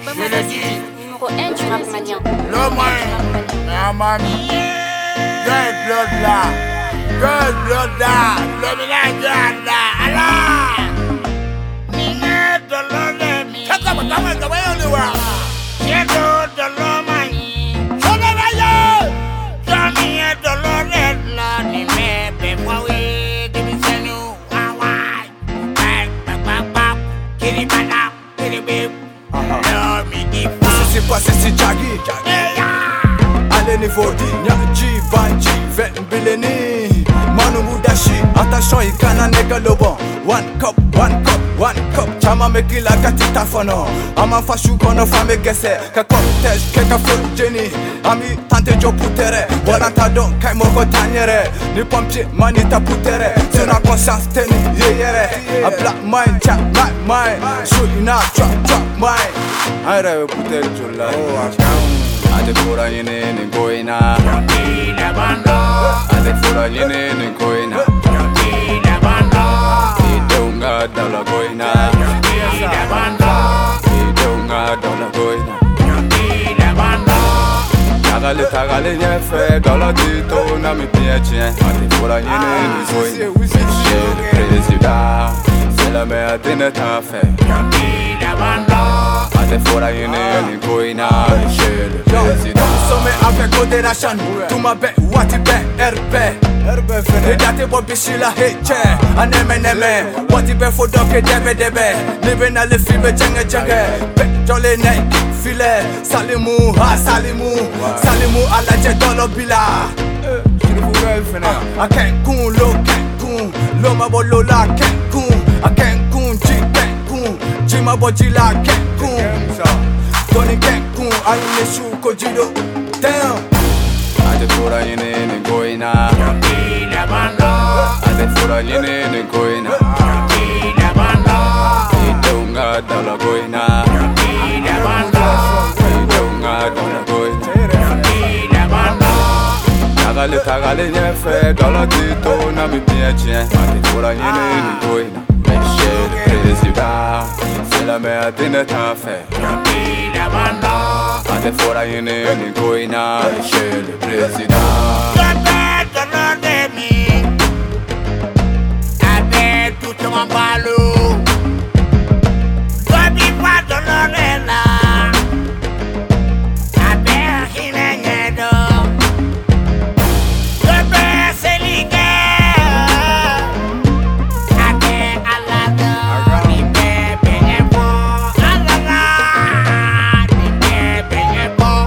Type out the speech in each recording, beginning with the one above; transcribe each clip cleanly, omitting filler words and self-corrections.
Numéro 1 du rap malien. Le moyen, la mamie, good blood là, le ménage là, alors. Nina de l'ennemi. C'est comme ça, on le voit. C'est de l'hommanie. Je ne vais Johnny est de l'honnête là, ni mais, ben, moi, oui, c'est nous, ah, ouais. Kiribana, kiribib. C'est passé si Jaggy Allez niveau di Nyaji Banji Vet Bileni Manu Mudashi Attention ikana nega lobon One cup Chama meki la gati tafono Ama fashu kono fame gese Ka cortege keka flow Jenny Ami tante jo putere Waranta don kai moko tanyere Ni pomchi manita putere Sena conscience teni yeyere A black mind chat black mind Show you now drop mind Aire putere chula Ade fura yene ne goina Jambila bando. Ade fura yene ne goina Jambila bando. Idunga dala goina Jambila bando. Idunga dala goina Jambila bando. Tagale nyefe dala dito na mi pietien Ade fura yene ne goina Monsieur le président C'est la meilleure de notre affaire Jambila bando. Ade fura yene ne goina Monsieur le président Sommet avec modération Tout ma bête, wati bête, RB Redate bobi shila heche Aneme Wati bête faut donc debe Live na le film jenge Bête jole ne file Salimu ala je dolo bila A Cancun, lo mabolo la Cancun A Cancun, Jima bojila Cancun Tony Cancun, ayune shuko jido Damn Ade fura yene ne goina Jambila bando. Ade fura yene ne goina Jambila bando. Idunga dala goina Jambila bando. Idunga dala goina Jambila bando. Tagale nyefe dala dito na mi pietien Ade fura yene ne goina Monsieur le président C'est la meilleure de notre affaire Jambila bando. Ade fura yene ne goina Monsieur le président J'avais de l'ennemi. Avec tout mon ballot. J'habite pas de l'ennemi là. Avec Hinedo. Je vais se liguer. Avec Alado. Ni bébé bon. Alala. Ni bébé bon.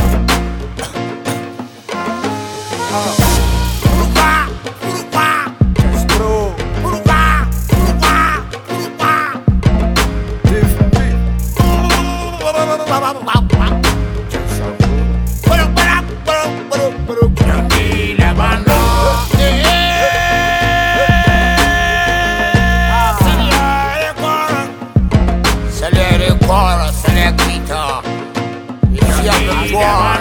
Jambila bando. Salut les corps, salut les guitares. Ici avec toi.